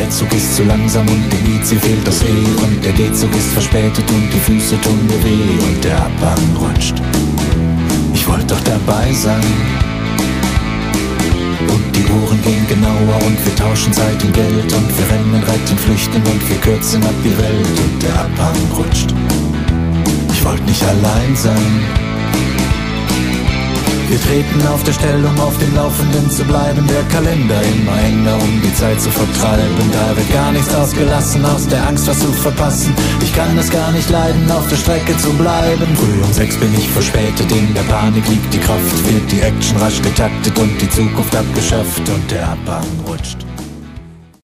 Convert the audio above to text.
Schnellzug ist zu langsam und dem IC fehlt das E. Und der D-Zug ist verspätet und die Füße tun mir weh. Und der Abhang rutscht. Ich wollte doch dabei sein. Und die Uhren gehen genauer und wir tauschen Zeit in Geld. Und wir rennen, retten, flüchten und wir kürzen ab die Welt. Und der Abhang rutscht. Ich wollte nicht allein sein. Wir treten auf der Stelle, um auf dem Laufenden zu bleiben. Der Kalender immer enger, um die Zeit zu vertreiben. Da wird gar nichts ausgelassen, aus der Angst was zu verpassen. Ich kann es gar nicht leiden, auf der Strecke zu bleiben. Früh um 6 bin ich verspätet, in der Panik liegt die Kraft. Wird die Action rasch getaktet und die Zukunft abgeschafft. Und der Abhang rutscht.